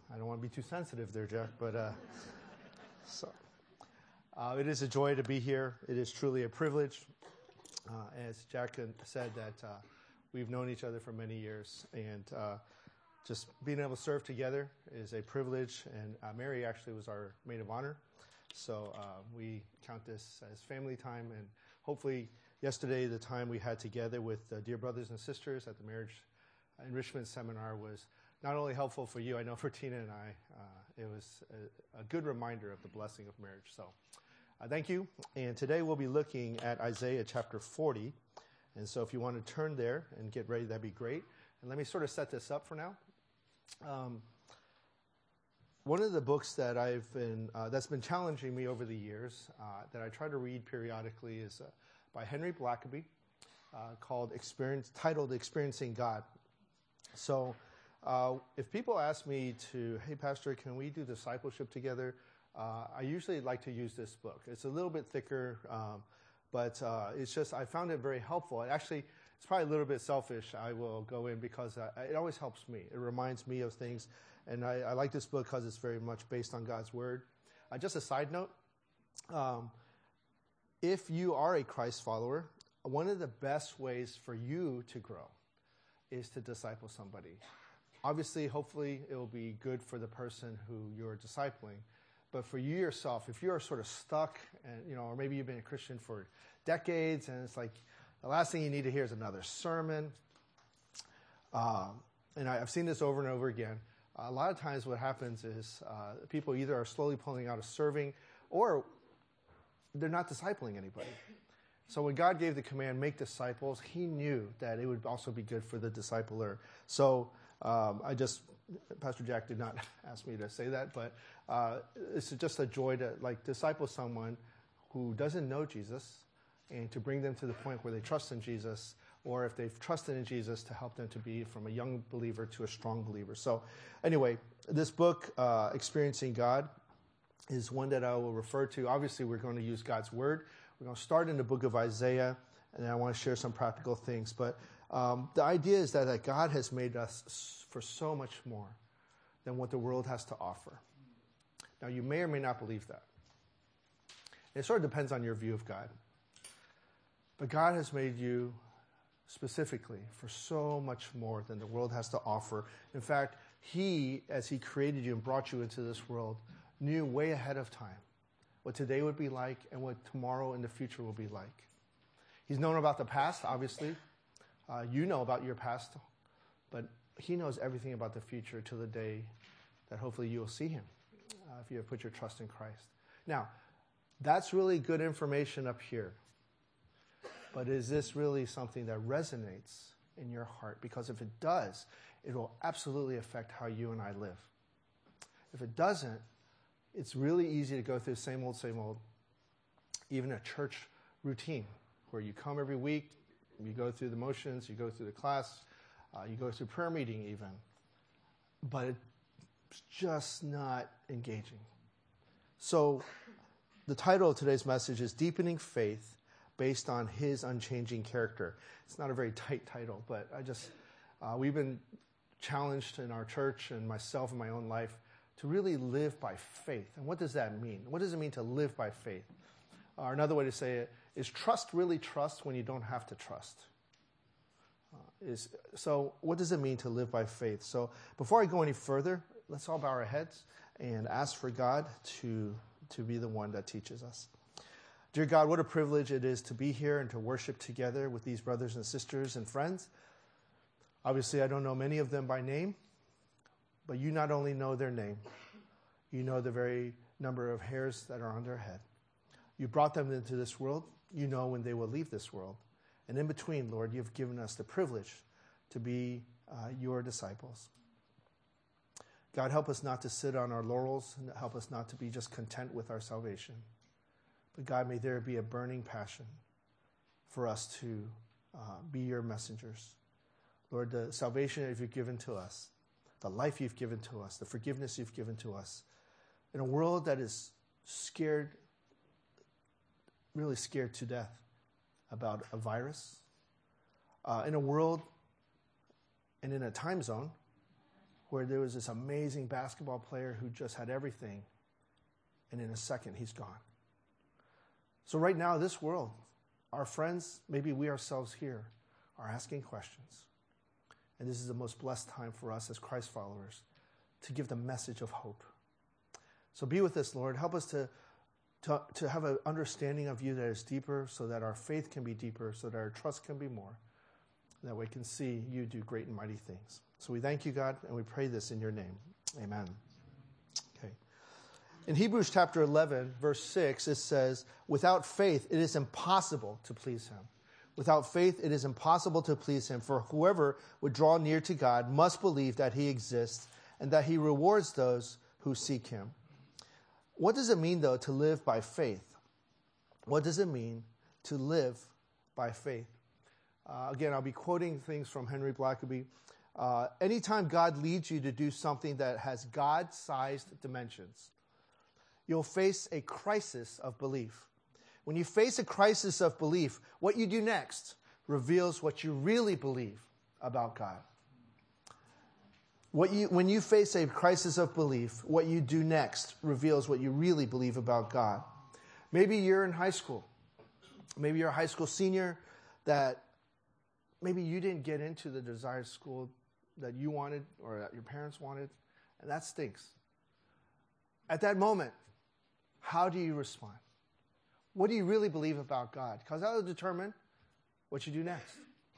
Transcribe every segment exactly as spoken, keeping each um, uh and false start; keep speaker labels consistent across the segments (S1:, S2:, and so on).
S1: I don't want to be too sensitive there, Jack, but uh, so uh, it is a joy to be here. It is truly a privilege. Uh, as Jack said, that uh, we've known each other for many years, and uh, just being able to serve together is a privilege. And uh, Mary actually was our maid of honor, so uh, we count this as family time. And hopefully, yesterday the time we had together with uh, dear brothers and sisters at the Marriage Enrichment Seminar was not only helpful for you, I know for Tina and I, uh, it was a, a good reminder of the blessing of marriage. So uh, thank you. And today we'll be looking at Isaiah chapter forty. And so if you want to turn there and get ready, that'd be great. And let me sort of set this up for now. Um, one of the books that I've been, uh, that's been challenging me over the years, uh, that I try to read periodically is uh, by Henry Blackaby, uh, called Experience, titled Experiencing God. So uh, if people ask me to, hey, Pastor, can we do discipleship together? Uh, I usually like to use this book. It's a little bit thicker, um, but uh, it's just, I found it very helpful. It actually, it's probably a little bit selfish, I will go in, because uh, it always helps me. It reminds me of things. And I, I like this book because it's very much based on God's Word. Uh, just a side note, um, if you are a Christ follower, one of the best ways for you to grow is to disciple somebody. Obviously, hopefully, it will be good for the person who you're discipling. But for you yourself, if you're sort of stuck, and you know, or maybe you've been a Christian for decades, and it's like the last thing you need to hear is another sermon. Um, and I, I've seen this over and over again. Uh, a lot of times, what happens is uh, people either are slowly pulling out of serving, or they're not discipling anybody. So when God gave the command, make disciples, he knew that it would also be good for the discipler. So um, I just, Pastor Jack did not ask me to say that, but uh, it's just a joy to like disciple someone who doesn't know Jesus and to bring them to the point where they trust in Jesus, or if they've trusted in Jesus, to help them to be from a young believer to a strong believer. So anyway, this book, uh, Experiencing God, is one that I will refer to. Obviously, we're going to use God's Word. We're going to start in the book of Isaiah, and then I want to share some practical things. But um, the idea is that, that God has made us for so much more than what the world has to offer. Now, you may or may not believe that. It sort of depends on your view of God. But God has made you specifically for so much more than the world has to offer. In fact, he, as he created you and brought you into this world, knew way ahead of time what today would be like and what tomorrow in the future will be like. He's known about the past, obviously. Uh, you know about your past, but he knows everything about the future to the day that hopefully you will see him uh, if you have put your trust in Christ. Now, that's really good information up here. But is this really something that resonates in your heart? Because if it does, it will absolutely affect how you and I live. If it doesn't, it's really easy to go through the same old, same old, even a church routine where you come every week, you go through the motions, you go through the class, uh, you go through prayer meeting even. But it's just not engaging. So the title of today's message is Deepening Faith Based on His Unchanging Character. It's not a very tight title, but I just, uh, we've been challenged in our church and myself in my own life to really live by faith. And what does that mean? What does it mean to live by faith? Or another way to say it is, trust really trust when you don't have to trust? Uh, is So what does it mean to live by faith? So before I go any further, let's all bow our heads and ask for God to, to be the one that teaches us. Dear God, what a privilege it is to be here and to worship together with these brothers and sisters and friends. Obviously, I don't know many of them by name, but you not only know their name, you know the very number of hairs that are on their head. You brought them into this world. You know when they will leave this world. And in between, Lord, you've given us the privilege to be uh, your disciples. God, help us not to sit on our laurels, and help us not to be just content with our salvation. But God, may there be a burning passion for us to uh, be your messengers. Lord, the salvation that you've given to us, the life you've given to us, the forgiveness you've given to us, in a world that is scared, really scared to death about a virus, uh, in a world and in a time zone where there was this amazing basketball player who just had everything, and in a second, he's gone. So right now, this world, our friends, maybe we ourselves here, are asking questions. And this is the most blessed time for us as Christ followers to give the message of hope. So be with us, Lord. Help us to, to, to have an understanding of you that is deeper, so that our faith can be deeper, so that our trust can be more, that we can see you do great and mighty things. So we thank you, God, and we pray this in your name. Amen. Okay. In Hebrews chapter eleven, verse six, it says, without faith, it is impossible to please him. Without faith, it is impossible to please him, for whoever would draw near to God must believe that he exists and that he rewards those who seek him. What does it mean, though, to live by faith? What does it mean to live by faith? Uh, again, I'll be quoting things from Henry Blackaby. Uh, anytime God leads you to do something that has God-sized dimensions, you'll face a crisis of belief. When you face a crisis of belief, what you do next reveals what you really believe about God. What you, when you face a crisis of belief, what you do next reveals what you really believe about God. Maybe you're in high school. Maybe you're a high school senior that maybe you didn't get into the desired school that you wanted or that your parents wanted, and that stinks. At that moment, how do you respond? What do you really believe about God? Because that will determine what you do next.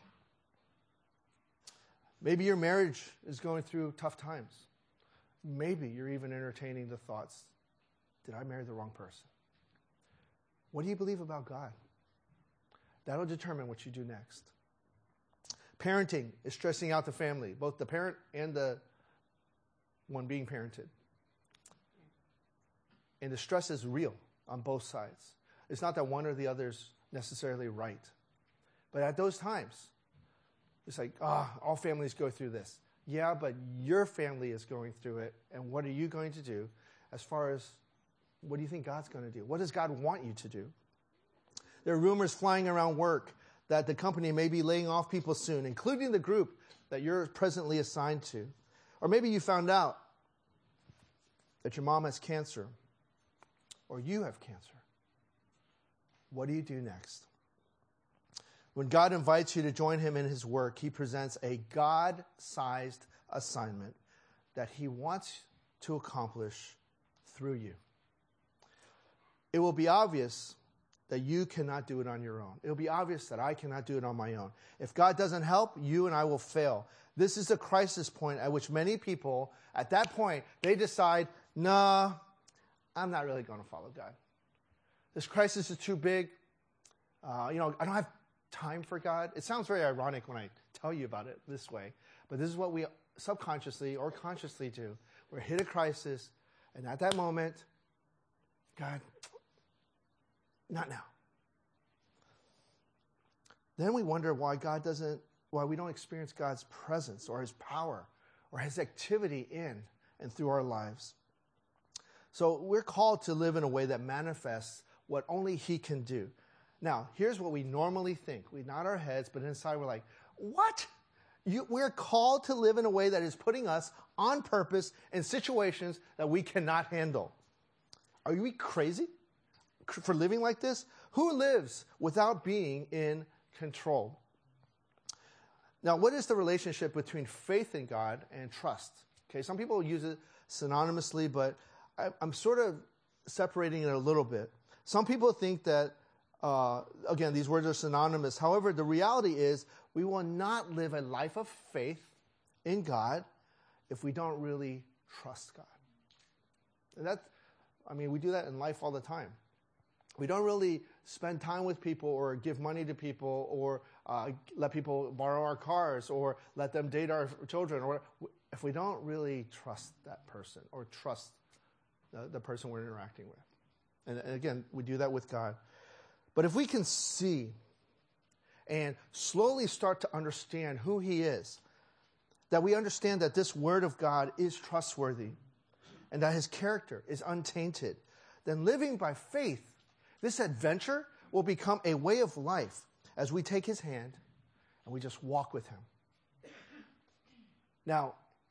S1: Maybe your marriage is going through tough times. Maybe you're even entertaining the thoughts, did I marry the wrong person? What do you believe about God? That'll determine what you do next. Parenting is stressing out the family, both the parent and the one being parented. And the stress is real on both sides. It's not that one or the other is necessarily right. But at those times, it's like, ah, oh, all families go through this. Yeah, but your family is going through it, and what are you going to do as far as what do you think God's going to do? What does God want you to do? There are rumors flying around work that the company may be laying off people soon, including the group that you're presently assigned to. Or maybe you found out that your mom has cancer, or you have cancer. What do you do next? When God invites you to join him in his work, he presents a God-sized assignment that he wants to accomplish through you. It will be obvious that you cannot do it on your own. It will be obvious that I cannot do it on my own. If God doesn't help, you and I will fail. This is a crisis point at which many people, at that point, they decide, nah, I'm not really going to follow God. This crisis is too big. Uh, you know, I don't have time for God. It sounds very ironic when I tell you about it this way, but this is what we subconsciously or consciously do. We're hit a crisis, and at that moment, God, not now. Then we wonder why God doesn't, why we don't experience God's presence or his power or his activity in and through our lives. So we're called to live in a way that manifests what only he can do. Now, here's what we normally think. We nod our heads, but inside we're like, what? You, we're called to live in a way that is putting us on purpose in situations that we cannot handle. Are we crazy for living like this? Who lives without being in control? Now, what is the relationship between faith in God and trust? Okay, some people use it synonymously, but I, I'm sort of separating it a little bit. Some people think that Uh, again, these words are synonymous. However, the reality is we will not live a life of faith in God if we don't really trust God. And that's, I mean, we do that in life all the time. We don't really spend time with people or give money to people or uh, let people borrow our cars or let them date our children, or if we don't really trust that person or trust the, the person we're interacting with. And, and again, we do that with God. But if we can see and slowly start to understand who he is, that we understand that this word of God is trustworthy and that his character is untainted, then living by faith, this adventure will become a way of life as we take his hand and we just walk with him. Now,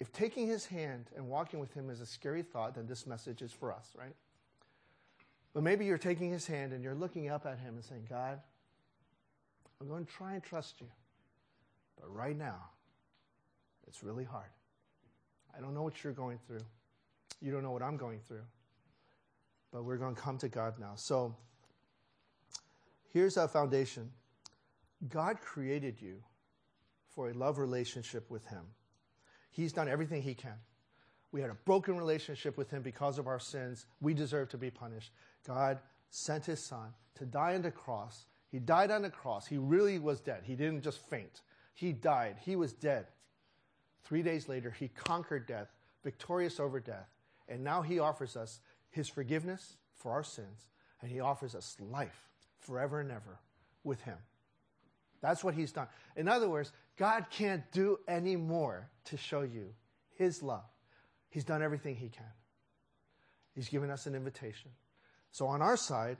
S1: if taking his hand and walking with him is a scary thought, then this message is for us, right? But maybe you're taking his hand and you're looking up at him and saying, God, I'm going to try and trust you. But right now, it's really hard. I don't know what you're going through. You don't know what I'm going through. But we're going to come to God now. So here's our foundation. God created you for a love relationship with him. He's done everything he can. We had a broken relationship with him because of our sins. We deserve to be punished. God sent his son to die on the cross. He died on the cross. He really was dead. He didn't just faint. He died. He was dead. Three days later, he conquered death, victorious over death. And now he offers us his forgiveness for our sins. And he offers us life forever and ever with him. That's what he's done. In other words, God can't do any more to show you his love. He's done everything he can. He's given us an invitation. So on our side,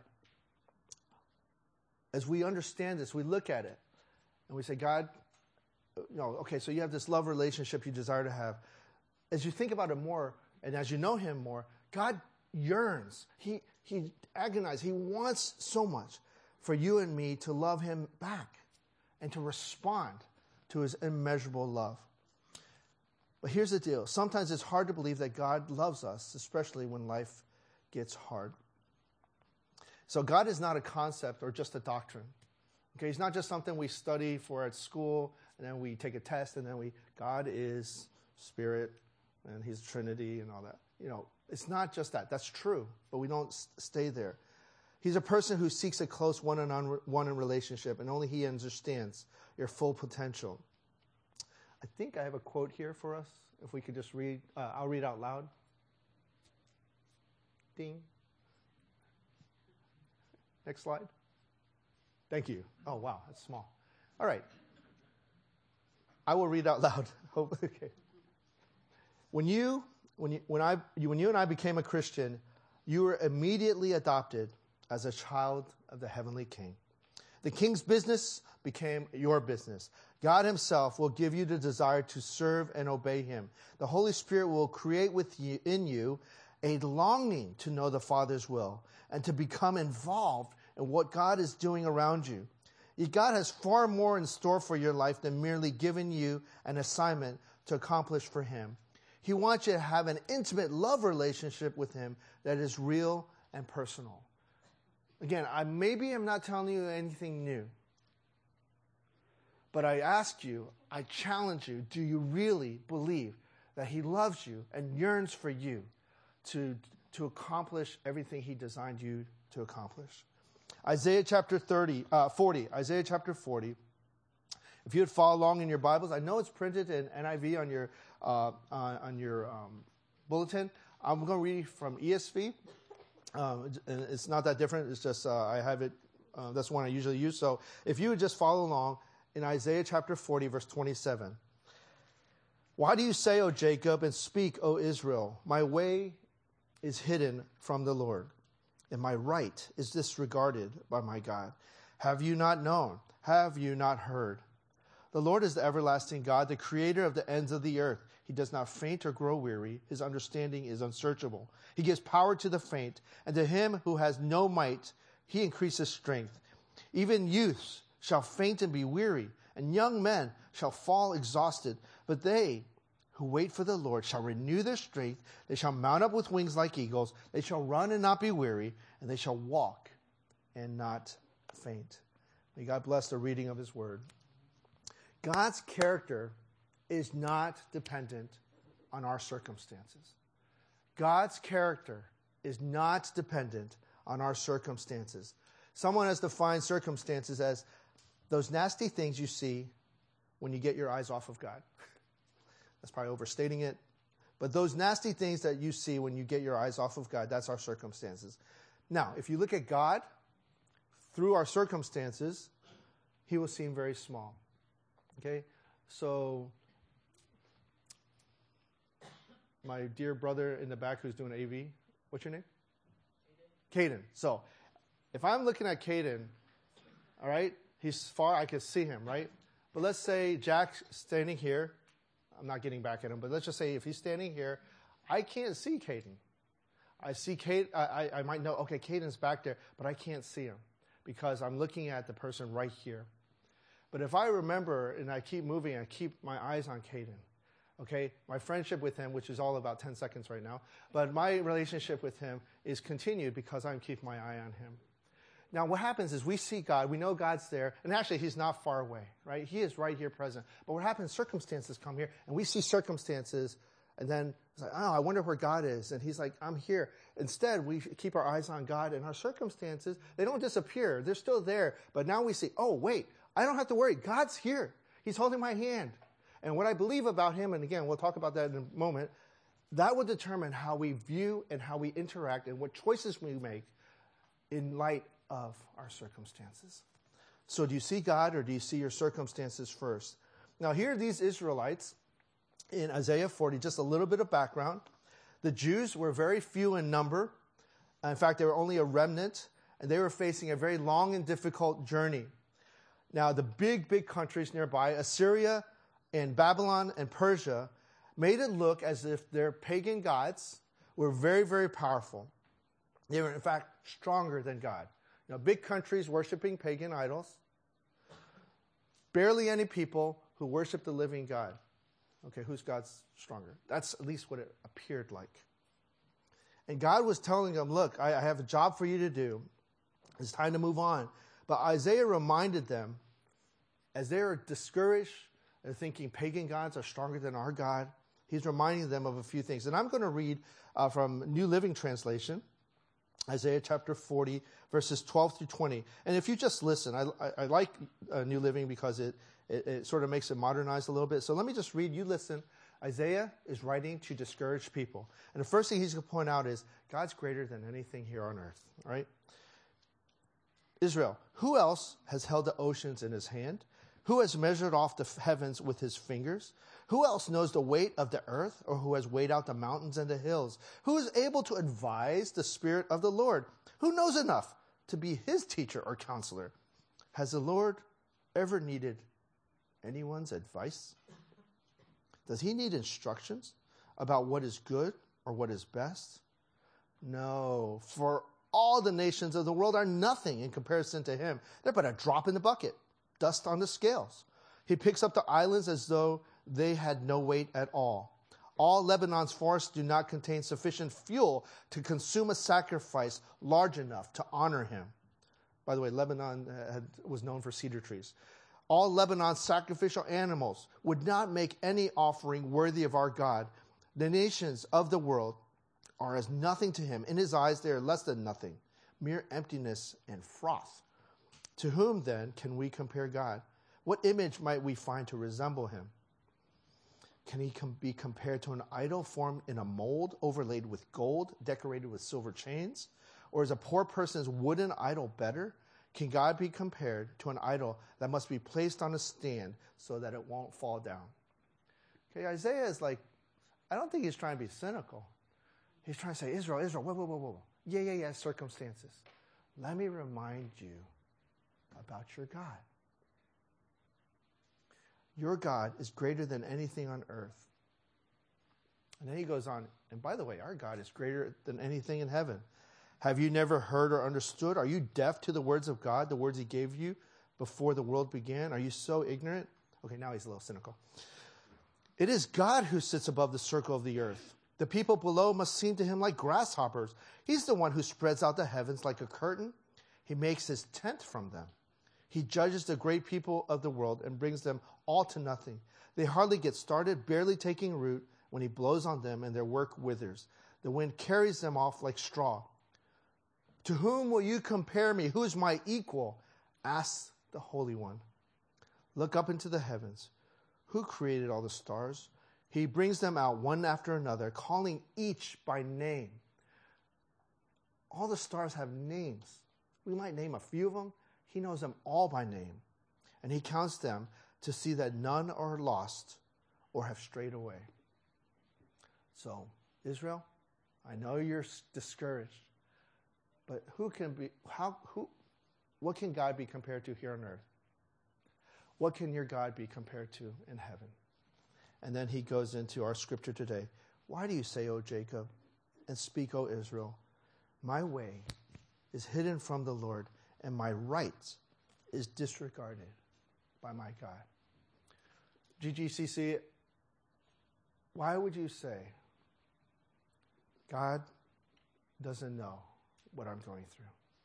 S1: as we understand this, we look at it and we say, God, you know, okay, so you have this love relationship you desire to have. As you think about it more and as you know him more, God yearns. He, he agonizes. He wants so much for you and me to love him back and to respond to his immeasurable love. But here's the deal. Sometimes it's hard to believe that God loves us, especially when life gets hard. So God is not a concept or just a doctrine. Okay, he's not just something we study for at school, and then we take a test, and then we, God is Spirit, and he's Trinity, and all that. You know, it's not just that. That's true, but we don't stay there. He's a person who seeks a close one-on-one relationship, and only he understands your full potential. I think I have a quote here for us. If we could just read, uh, I'll read out loud. Ding. Next slide. Thank you. Oh, wow, that's small. All right. I will read out loud. Okay. When you, when you, when I, you, when you and I became a Christian, you were immediately adopted as a child of the heavenly King. The King's business became your business. God himself will give you the desire to serve and obey him. The Holy Spirit will create within you a longing to know the Father's will and to become involved in what God is doing around you. God has far more in store for your life than merely giving you an assignment to accomplish for him. He wants you to have an intimate love relationship with him that is real and personal. Again, I maybe I'm not telling you anything new. But I ask you, I challenge you, do you really believe that he loves you and yearns for you to, to accomplish everything he designed you to accomplish? Isaiah chapter thirty, uh, forty, Isaiah chapter forty. If you would follow along in your Bibles, I know it's printed in N I V on your, uh, on, on your um, bulletin. I'm going to read from E S V. Um, it's not that different. It's just uh, I have it. Uh, that's one I usually use. So if you would just follow along in Isaiah chapter forty, verse twenty-seven. Why do you say, O Jacob, and speak, O Israel, my way is hidden from the Lord, and my right is disregarded by my God? Have you not known? Have you not heard? The Lord is the everlasting God, the creator of the ends of the earth. He does not faint or grow weary. His understanding is unsearchable. He gives power to the faint, and to him who has no might, he increases strength. Even youths shall faint and be weary, and young men shall fall exhausted. But they who wait for the Lord shall renew their strength. They shall mount up with wings like eagles. They shall run and not be weary, and they shall walk and not faint. May God bless the reading of his word. God's character is not dependent on our circumstances. God's character is not dependent on our circumstances. Someone has defined circumstances as those nasty things you see when you get your eyes off of God. That's probably overstating it. But those nasty things that you see when you get your eyes off of God, that's our circumstances. Now, if you look at God through our circumstances, he will seem very small. Okay? So, my dear brother in the back who's doing A V, what's your name? Caden. So, if I'm looking at Caden, all right, he's far, I can see him, right? But let's say Jack's standing here. I'm not getting back at him, but let's just say if he's standing here, I can't see Caden. I see Kate, I, I might know, okay, Caden's back there, but I can't see him because I'm looking at the person right here. But if I remember and I keep moving, I keep my eyes on Caden, okay, my friendship with him, which is all about ten seconds right now, but my relationship with him is continued because I'm keeping my eye on him. Now, what happens is we see God, we know God's there, and actually he's not far away, right? He is right here present. But what happens, circumstances come here, and we see circumstances, and then it's like, oh, I wonder where God is. And he's like, I'm here. Instead, we keep our eyes on God, and our circumstances, they don't disappear. They're still there. But now we see, oh, wait, I don't have to worry. God's here. He's holding my hand. And what I believe about him, and again, we'll talk about that in a moment, that will determine how we view and how we interact and what choices we make in light of our circumstances. So do you see God or do you see your circumstances first? Now here are these Israelites in Isaiah forty, just a little bit of background. The Jews were very few in number. In fact, they were only a remnant, and they were facing a very long and difficult journey. Now the big, big countries nearby, Assyria and Babylon and Persia, made it look as if their pagan gods were very, very powerful. They were, in fact, stronger than God. You know, big countries worshiping pagan idols. Barely any people who worship the living God. Okay, whose God's stronger? That's at least what it appeared like. And God was telling them, look, I, I have a job for you to do. It's time to move on. But Isaiah reminded them, as they were discouraged and thinking pagan gods are stronger than our God, he's reminding them of a few things. And I'm going to read uh, from New Living Translation, Isaiah chapter forty, verses twelve through twenty. And if you just listen, I, I, I like uh, New Living because it, it, it sort of makes it modernized a little bit. So let me just read. You listen. Isaiah is writing to discourage people. And the first thing he's going to point out is God's greater than anything here on earth. All right? Israel, who else has held the oceans in his hand? Who has measured off the heavens with his fingers? Who else knows the weight of the earth, or who has weighed out the mountains and the hills? Who is able to advise the Spirit of the Lord? Who knows enough to be his teacher or counselor? Has the Lord ever needed anyone's advice? Does he need instructions about what is good or what is best? No, for all the nations of the world are nothing in comparison to him. They're but a drop in the bucket, dust on the scales. He picks up the islands as though they had no weight at all. All Lebanon's forests do not contain sufficient fuel to consume a sacrifice large enough to honor him. By the way, Lebanon had, was known for cedar trees. All Lebanon's sacrificial animals would not make any offering worthy of our God. The nations of the world are as nothing to him. In his eyes, they are less than nothing, mere emptiness and froth. To whom, then, can we compare God? What image might we find to resemble him? Can he com- be compared to an idol formed in a mold, overlaid with gold, decorated with silver chains? Or is a poor person's wooden idol better? Can God be compared to an idol that must be placed on a stand so that it won't fall down? Okay, Isaiah is like, I don't think he's trying to be cynical. He's trying to say, Israel, Israel, whoa, whoa, whoa, whoa. Yeah, yeah, yeah, circumstances. Let me remind you about your God. Your God is greater than anything on earth. And then he goes on, and by the way, our God is greater than anything in heaven. Have you never heard or understood? Are you deaf to the words of God, the words he gave you before the world began? Are you so ignorant? Okay, now he's a little cynical. It is God who sits above the circle of the earth. The people below must seem to him like grasshoppers. He's the one who spreads out the heavens like a curtain. He makes his tent from them. He judges the great people of the world and brings them all to nothing. They hardly get started, barely taking root, when he blows on them and their work withers. The wind carries them off like straw. To whom will you compare me? Who is my equal? Asks the Holy One. Look up into the heavens. Who created all the stars? He brings them out one after another, calling each by name. All the stars have names. We might name a few of them. He knows them all by name. And he counts them to see that none are lost or have strayed away. So, Israel, I know you're discouraged. But who can be, how, who, what can God be compared to here on earth? What can your God be compared to in heaven? And then he goes into our scripture today. Why do you say, O Jacob, and speak, O Israel, my way is hidden from the Lord, and my right is disregarded by my God. G G C C, why would you say God doesn't know what I'm going through?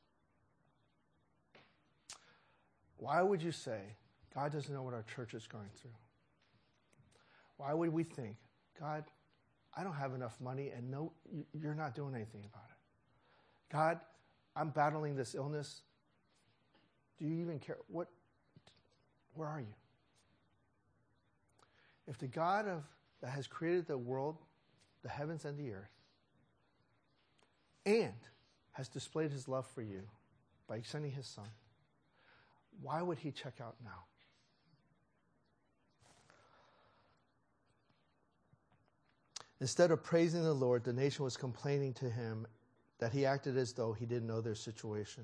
S1: Why would you say God doesn't know what our church is going through? Why would we think, God, I don't have enough money and no, you're not doing anything about it? God, I'm battling this illness. Do you even care? What? Where are you? If the God of that has created the world, the heavens and the earth, and has displayed his love for you by sending his son, why would he check out now? Instead of praising the Lord, the nation was complaining to him that he acted as though he didn't know their situation.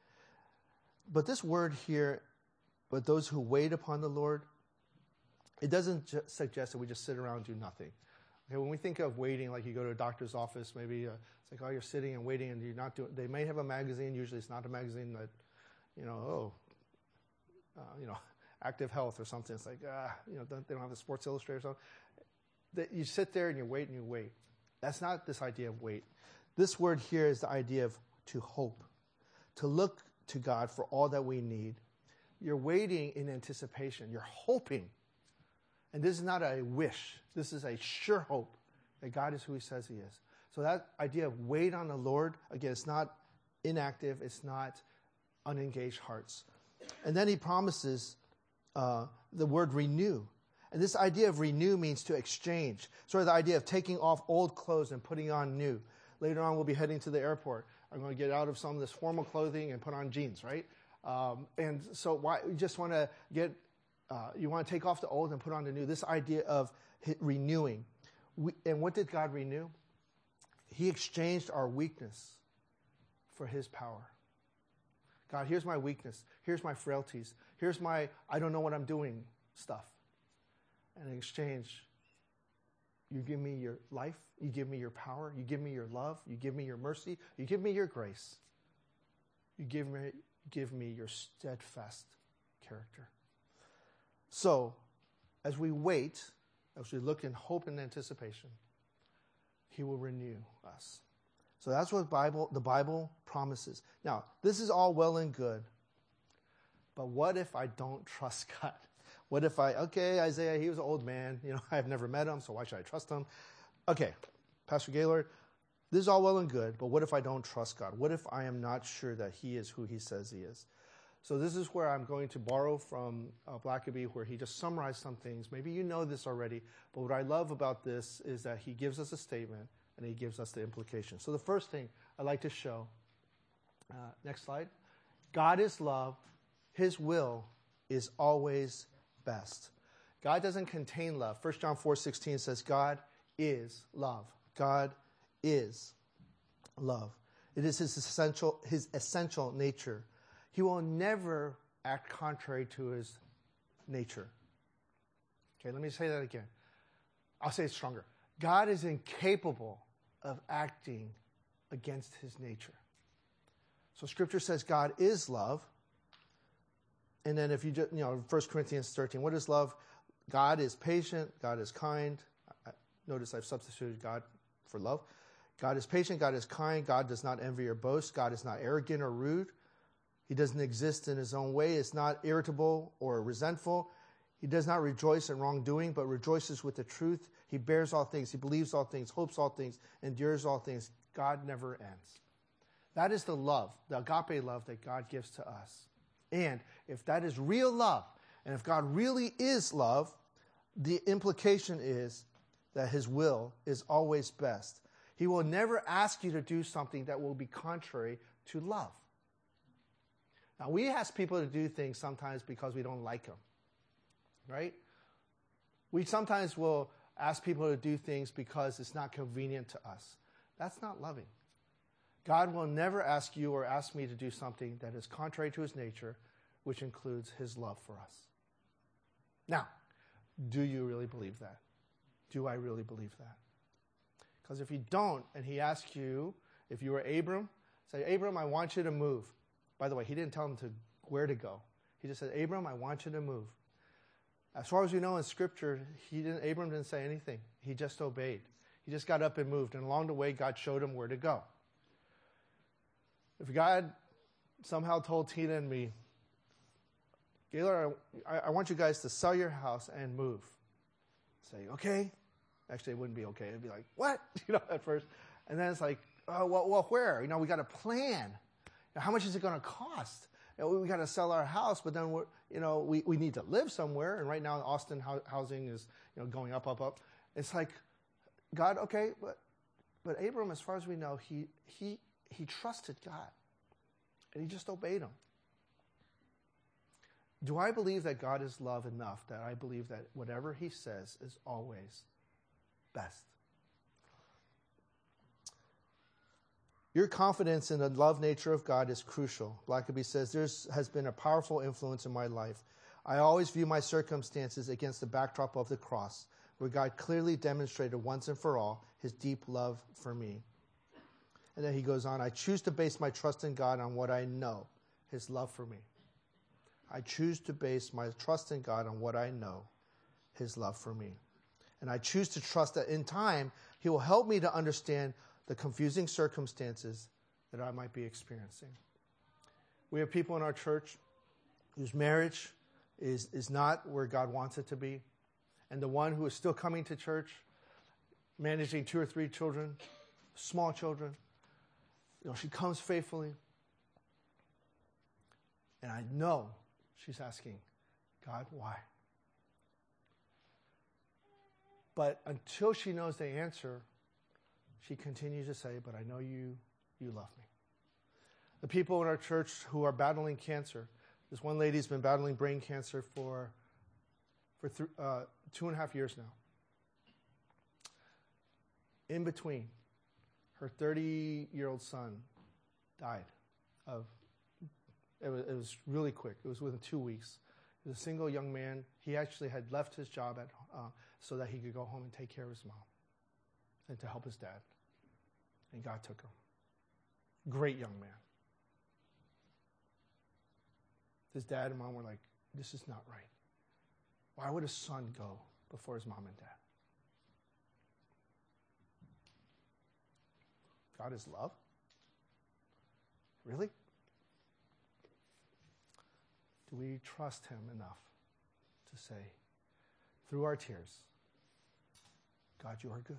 S1: But this word here, but those who wait upon the Lord, it doesn't ju- suggest that we just sit around and do nothing. Okay, when we think of waiting, like you go to a doctor's office, maybe uh, it's like, oh, you're sitting and waiting and you're not doing, they may have a magazine, usually it's not a magazine that, you know, oh, uh, you know, Active Health or something. It's like, ah, you know, they don't have the Sports Illustrated or something. That you sit there and you wait and you wait. That's not this idea of wait. This word here is the idea of to hope, to look to God for all that we need. You're waiting in anticipation. You're hoping. And this is not a wish. This is a sure hope that God is who he says he is. So that idea of wait on the Lord, again, it's not inactive. It's not unengaged hearts. And then he promises uh, the word renew. And this idea of renew means to exchange. Sort of the idea of taking off old clothes and putting on new. Later on, we'll be heading to the airport. I'm going to get out of some of this formal clothing and put on jeans, right? Um, and so why you just want to get, uh, you want to take off the old and put on the new. This idea of renewing. We, and what did God renew? He exchanged our weakness for his power. God, here's my weakness. Here's my frailties. Here's my, I don't know what I'm doing stuff. And in exchange, you give me your life, you give me your power, you give me your love, you give me your mercy, you give me your grace. You give me, give me your steadfast character. So, as we wait, as we look in hope and anticipation, he will renew us. So that's what Bible, the Bible promises. Now, this is all well and good, but what if I don't trust God? What if I, okay, Isaiah, he was an old man. You know, I've never met him, so why should I trust him? Okay, Pastor Gaylord, this is all well and good, but what if I don't trust God? What if I am not sure that he is who he says he is? So this is where I'm going to borrow from uh, Blackaby, where he just summarized some things. Maybe you know this already, but what I love about this is that he gives us a statement and he gives us the implication. So the first thing I'd like to show, uh, next slide, God is love. His will is always best. God doesn't contain love. First John four sixteen says God is love. God is love. It is his essential, his essential nature. He will never act contrary to his nature. Okay, let me say that again. I'll say it stronger. God is incapable of acting against his nature. So Scripture says God is love. And then if you just, you know, First Corinthians thirteen, what is love? God is patient. God is kind. Notice I've substituted God for love. God is patient. God is kind. God does not envy or boast. God is not arrogant or rude. He doesn't exist in his own way. Is not irritable or resentful. He does not rejoice in wrongdoing, but rejoices with the truth. He bears all things. He believes all things, hopes all things, endures all things. God never ends. That is the love, the agape love that God gives to us. And if that is real love, and if God really is love, the implication is that his will is always best. He will never ask you to do something that will be contrary to love. Now, we ask people to do things sometimes because we don't like them, right? We sometimes will ask people to do things because it's not convenient to us. That's not loving. God will never ask you or ask me to do something that is contrary to his nature, which includes his love for us. Now, do you really believe that? do I really believe that? Because if you don't, and he asks you, if you were Abram, say, Abram, I want you to move. By the way, he didn't tell him to where to go. He just said, Abram, I want you to move. As far as we know in Scripture, he didn't, Abram didn't say anything. He just obeyed. He just got up and moved. And along the way, God showed him where to go. If God somehow told Tina and me, Gaylord, I, I want you guys to sell your house and move. Say, okay. Actually, it wouldn't be okay. It'd be like, what? You know, at first. And then it's like, oh, well, well where? You know, we got a plan. Now, how much is it going to cost? You know, we got to sell our house, but then we're, you know, we, we need to live somewhere. And right now, Austin ho- housing is, you know, going up, up, up. It's like, God, okay, but but Abram, as far as we know, he he he trusted God, and he just obeyed him. Do I believe that God is love enough that I believe that whatever he says is always best? Your confidence in the love nature of God is crucial. Blackaby says, there has been a powerful influence in my life. I always view my circumstances against the backdrop of the cross, where God clearly demonstrated once and for all his deep love for me. And then he goes on, I choose to base my trust in God on what I know, his love for me. I choose to base my trust in God on what I know, his love for me. And I choose to trust that in time, he will help me to understand the confusing circumstances that I might be experiencing. We have people in our church whose marriage is, is not where God wants it to be. And the one who is still coming to church, managing two or three children, small children, you know, she comes faithfully. And I know she's asking, God, why? But until she knows the answer, she continues to say, but I know you, you love me. The people in our church who are battling cancer, this one lady's been battling brain cancer for, for th- uh, two and a half years now. In between, her thirty-year-old son died of, it was, it was really quick. It was within two weeks. He was a single young man. He actually had left his job at, uh, so that he could go home and take care of his mom and to help his dad. And God took him. Great young man. His dad and mom were like, this is not right. Why would a son go before his mom and dad? God is love? Really? Do we trust him enough to say, through our tears, God, you are good?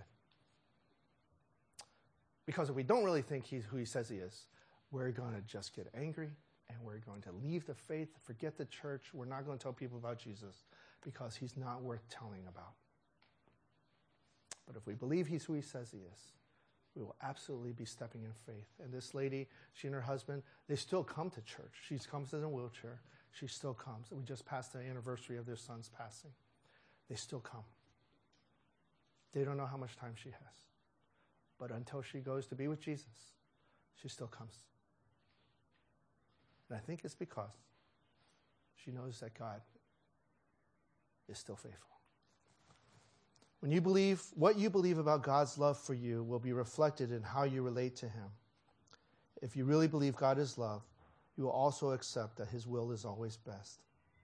S1: Because if we don't really think he's who he says he is, we're going to just get angry and we're going to leave the faith, forget the church. We're not going to tell people about Jesus because he's not worth telling about. But if we believe he's who he says he is, we will absolutely be stepping in faith. And this lady, she and her husband, they still come to church. She comes in a wheelchair. She still comes. We just passed the anniversary of their son's passing. They still come. They don't know how much time she has. But until she goes to be with Jesus, she still comes. And I think it's because she knows that God is still faithful. When you believe, what you believe about God's love for you will be reflected in how you relate to him. If you really believe God is love, you will also accept that his will is always best.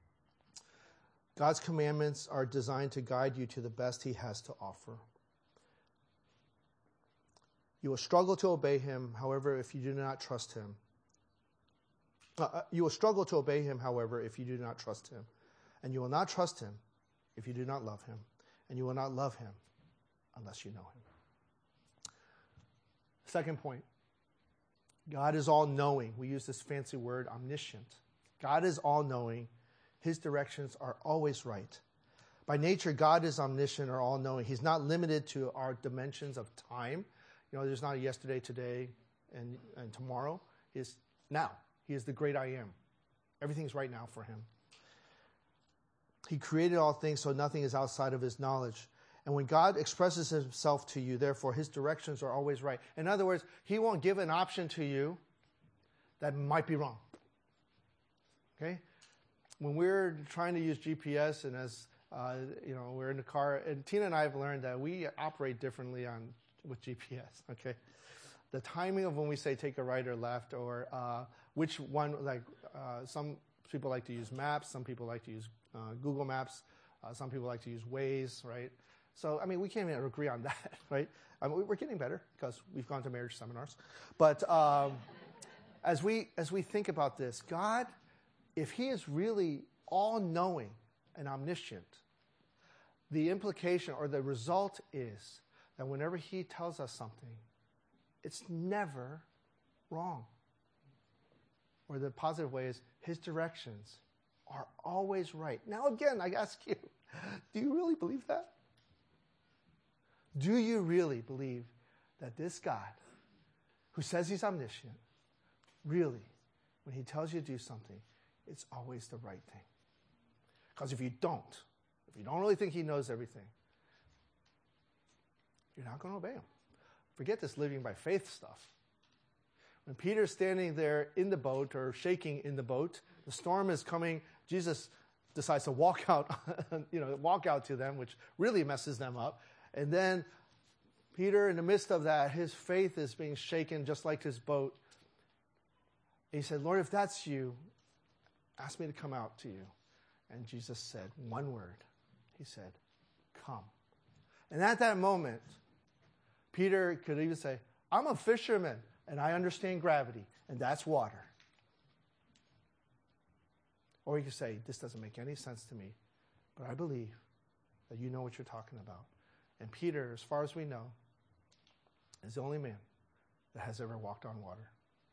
S1: God's commandments are designed to guide you to the best he has to offer. You will struggle to obey him, however, if you do not trust him. Uh, you will struggle to obey him, however, if you do not trust him. And you will not trust him if you do not love him. And you will not love him unless you know him. Second point. God is all-knowing. We use this fancy word, omniscient. God is all-knowing. His directions are always right. By nature, God is omniscient or all-knowing. He's not limited to our dimensions of time. You know, there's not a yesterday, today, and, and tomorrow. He is now. He is the great I am. Everything's right now for him. He created all things, so nothing is outside of his knowledge. And when God expresses himself to you, therefore, his directions are always right. In other words, he won't give an option to you that might be wrong. Okay? When we're trying to use G P S, and as Uh, you know, we're in the car, and Tina and I have learned that we operate differently on with G P S. Okay, the timing of when we say take a right or left, or uh, which one. Like uh, some people like to use maps, some people like to use uh, Google Maps, uh, some people like to use Waze, right? So I mean, we can't even agree on that, right? I mean, we're getting better because we've gone to marriage seminars, but um, as we as we think about this, God, if He is really all-knowing and omniscient, the implication or the result is that whenever He tells us something, it's never wrong. Or the positive way is His directions are always right. Now again, I ask you, do you really believe that? Do you really believe that this God, who says He's omniscient, really, when He tells you to do something, it's always the right thing? Because if you don't, if you don't really think He knows everything, you're not going to obey Him. Forget this living by faith stuff. When Peter's standing there in the boat or shaking in the boat, the storm is coming, Jesus decides to walk out, you know, walk out to them, which really messes them up. And then Peter, in the midst of that, his faith is being shaken just like his boat. He said, Lord, if that's you, ask me to come out to you. And Jesus said one word. He said, come. And at that moment, Peter could even say, I'm a fisherman, and I understand gravity, and that's water. Or he could say, this doesn't make any sense to me, but I believe that you know what you're talking about. And Peter, as far as we know, is the only man that has ever walked on water.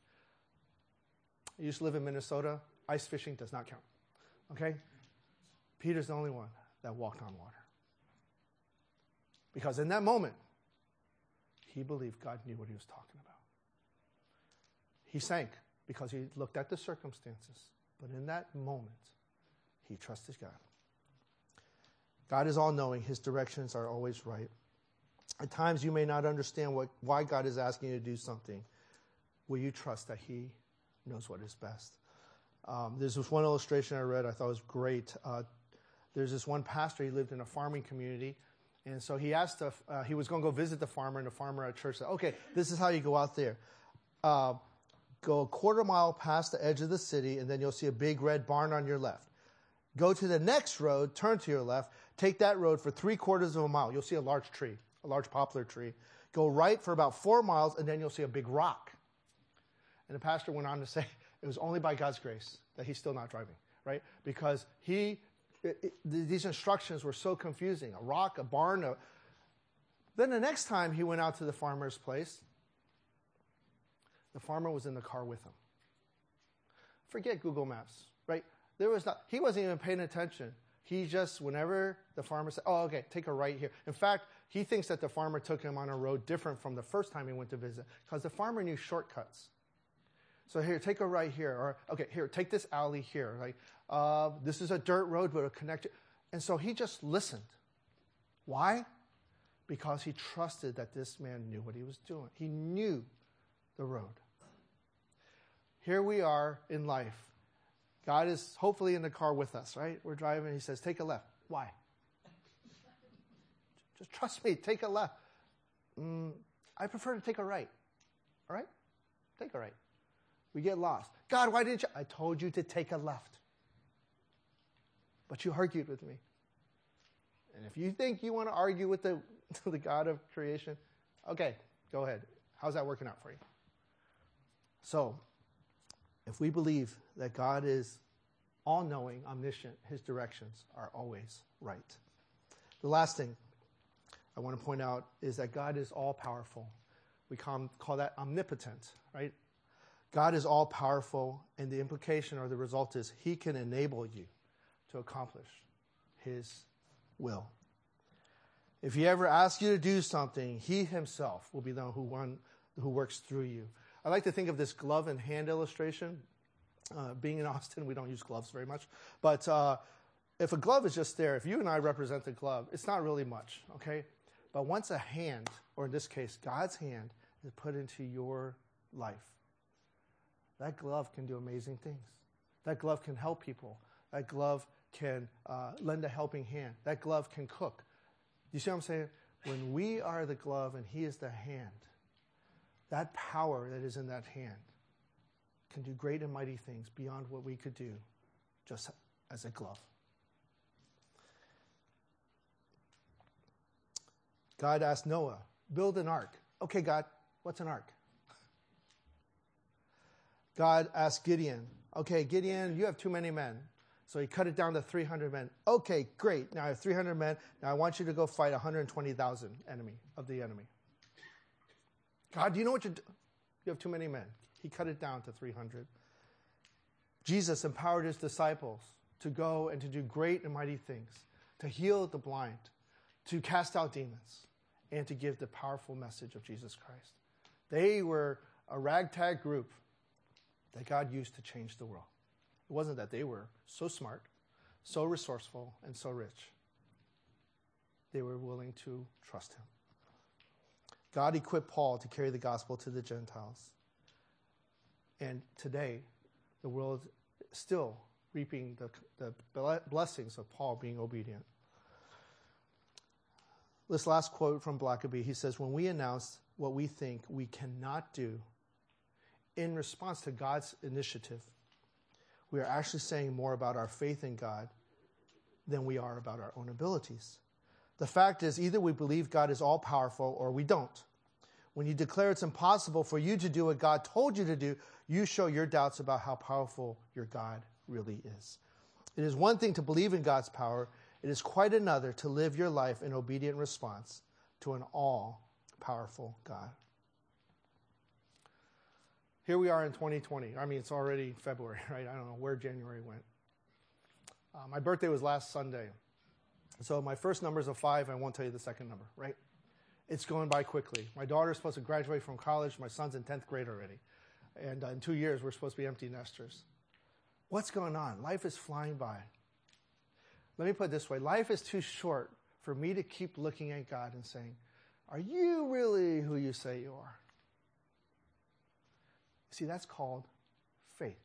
S1: I used to live in Minnesota. Ice fishing does not count. Okay? Peter's the only one that walked on water. Because in that moment, he believed God knew what He was talking about. He sank because he looked at the circumstances. But in that moment, he trusted God. God is all-knowing. His directions are always right. At times, you may not understand what, why God is asking you to do something. Will you trust that He knows what is best? Um, there's this one illustration I read I thought was great. Uh, there's this one pastor. He lived in a farming community. And so he asked, if, uh, he was going to go visit the farmer, and the farmer at church said, okay, this is how you go out there. Uh, go a quarter mile past the edge of the city, and then you'll see a big red barn on your left. Go to the next road, turn to your left, take that road for three quarters of a mile. You'll see a large tree, a large poplar tree. Go right for about four miles, and then you'll see a big rock. And the pastor went on to say it was only by God's grace that he's still not driving, right? Because he... It, it, these instructions were so confusing. A rock, a barn. A... Then the next time he went out to the farmer's place, the farmer was in the car with him. Forget Google Maps, right? There was not. He wasn't even paying attention. He just, whenever the farmer said, oh, okay, take a right here. In fact, he thinks that the farmer took him on a road different from the first time he went to visit, because the farmer knew shortcuts. So here, take a right here. Or, okay, here, take this alley here. Like, uh, this is a dirt road, but it'll connect you. And so he just listened. Why? Because he trusted that this man knew what he was doing. He knew the road. Here we are in life. God is hopefully in the car with us, right? We're driving. He says, take a left. Why? Just trust me. Take a left. Mm, I prefer to take a right. All right? Take a right. We get lost. God, why didn't you? I told you to take a left. But you argued with me. And if you think you want to argue with the, the God of creation, okay, go ahead. How's that working out for you? So, if we believe that God is all-knowing, omniscient, His directions are always right. The last thing I want to point out is that God is all-powerful. We call, call that omnipotent, right? God is all-powerful, and the implication or the result is He can enable you to accomplish His will. If He ever asks you to do something, He Himself will be the one who, one who works through you. I like to think of this glove and hand illustration. Uh, being in Austin, we don't use gloves very much. But uh, if a glove is just there, if you and I represent the glove, it's not really much, okay? But once a hand, or in this case, God's hand, is put into your life, that glove can do amazing things. That glove can help people. That glove can uh, lend a helping hand. That glove can cook. You see what I'm saying? When we are the glove and he is the hand, that power that is in that hand can do great and mighty things beyond what we could do just as a glove. God asked Noah, build an ark. Okay, God, what's an ark? God asked Gideon, okay, Gideon, you have too many men. So he cut it down to three hundred men. Okay, great. Now I have three hundred men. Now I want you to go fight one hundred twenty thousand enemy of the enemy. God, do you know what you're doing? You have too many men. He cut it down to three hundred. Jesus empowered his disciples to go and to do great and mighty things, to heal the blind, to cast out demons, and to give the powerful message of Jesus Christ. They were a ragtag group that God used to change the world. It wasn't that they were so smart, so resourceful, and so rich. They were willing to trust him. God equipped Paul to carry the gospel to the Gentiles. And today, the world is still reaping the, the blessings of Paul being obedient. This last quote from Blackaby, he says, when we announce what we think we cannot do in response to God's initiative, we are actually saying more about our faith in God than we are about our own abilities. The fact is, either we believe God is all-powerful or we don't. When you declare it's impossible for you to do what God told you to do, you show your doubts about how powerful your God really is. It is one thing to believe in God's power. It is quite another to live your life in obedient response to an all-powerful God. Here we are in twenty twenty. I mean, it's already February, right? I don't know where January went. Uh, my birthday was last Sunday. So my first number is a five. I won't tell you the second number, right? It's going by quickly. My daughter's supposed to graduate from college. My son's in tenth grade already. And uh, in two years, we're supposed to be empty nesters. What's going on? Life is flying by. Let me put it this way. Life is too short for me to keep looking at God and saying, are you really who you say you are? See, that's called faith.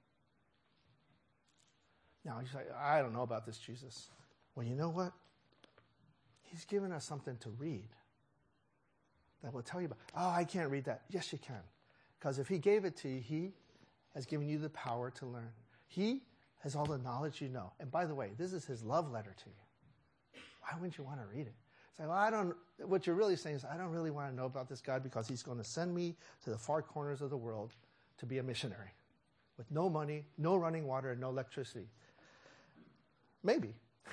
S1: Now, you say, I don't know about this, Jesus. Well, you know what? He's given us something to read that will tell you about. Oh, I can't read that. Yes, you can. Because if he gave it to you, he has given you the power to learn. He has all the knowledge you know. And by the way, this is his love letter to you. Why wouldn't you want to read it? Say, well, I don't, what you're really saying is, I don't really want to know about this God because he's going to send me to the far corners of the world to be a missionary with no money, no running water, and no electricity. Maybe.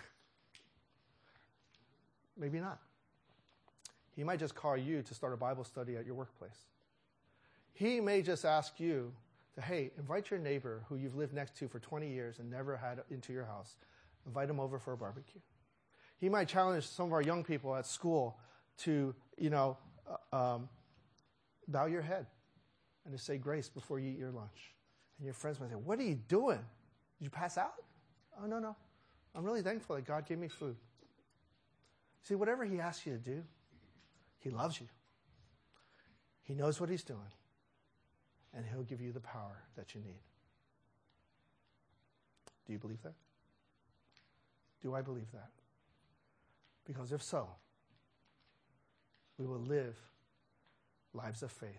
S1: Maybe not. He might just call you to start a Bible study at your workplace. He may just ask you to, hey, invite your neighbor who you've lived next to for twenty years and never had into your house. Invite him over for a barbecue. He might challenge some of our young people at school to, you know, uh, um, bow your head and to say grace before you eat your lunch. And your friends might say, what are you doing? Did you pass out? Oh, no, no. I'm really thankful that God gave me food. See, whatever he asks you to do, he loves you. He knows what he's doing. And he'll give you the power that you need. Do you believe that? Do I believe that? Because if so, we will live lives of faith.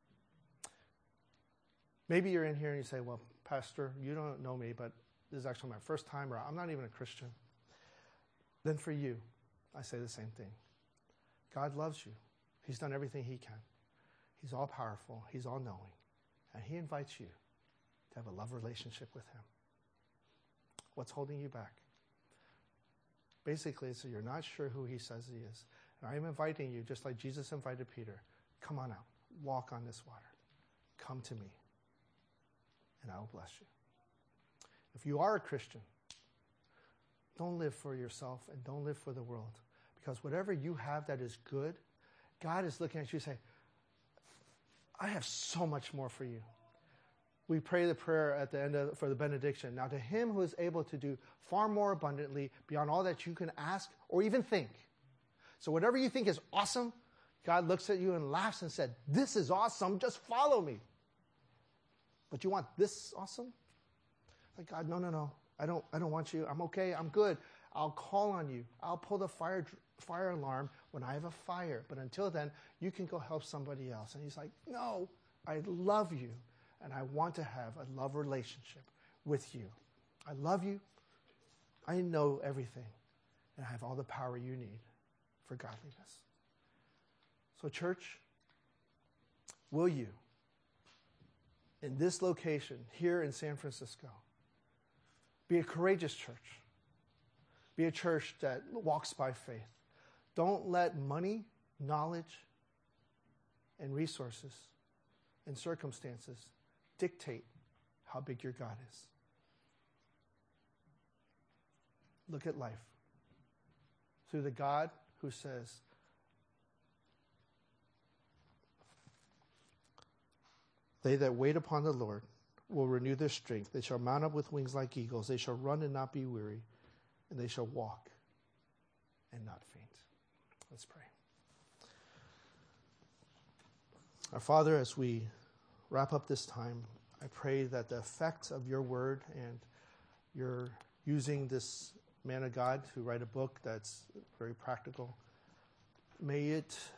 S1: Maybe you're in here and you say, well, Pastor, you don't know me, but this is actually my first time, or I'm not even a Christian. Then for you, I say the same thing. God loves you. He's done everything he can. He's all powerful. He's all knowing. And he invites you to have a love relationship with him. What's holding you back? Basically, so you're not sure who he says he is. And I'm inviting you, just like Jesus invited Peter, come on out. Walk on this water. Come to me, and I will bless you. If you are a Christian, don't live for yourself and don't live for the world. Because whatever you have that is good, God is looking at you and saying, I have so much more for you. We pray the prayer at the end of, for the benediction. Now to him who is able to do far more abundantly beyond all that you can ask or even think. So whatever you think is awesome, God looks at you and laughs and said, this is awesome, just follow me. But you want this awesome? Like, God, no, no, no. I don't, I don't want you. I'm okay. I'm good. I'll call on you. I'll pull the fire fire alarm when I have a fire. But until then, you can go help somebody else. And he's like, no, I love you, and I want to have a love relationship with you. I love you. I know everything, and I have all the power you need for godliness. So, church, will you, in this location here in San Francisco, be a courageous church? Be a church that walks by faith. Don't let money, knowledge, and resources and circumstances dictate how big your God is. Look at life through the God who says, they that wait upon the Lord will renew their strength. They shall mount up with wings like eagles. They shall run and not be weary, and they shall walk and not faint. Let's pray. Our Father, as we wrap up this time, I pray that the effect of your word and your using this man of God to write a book that's very practical, may it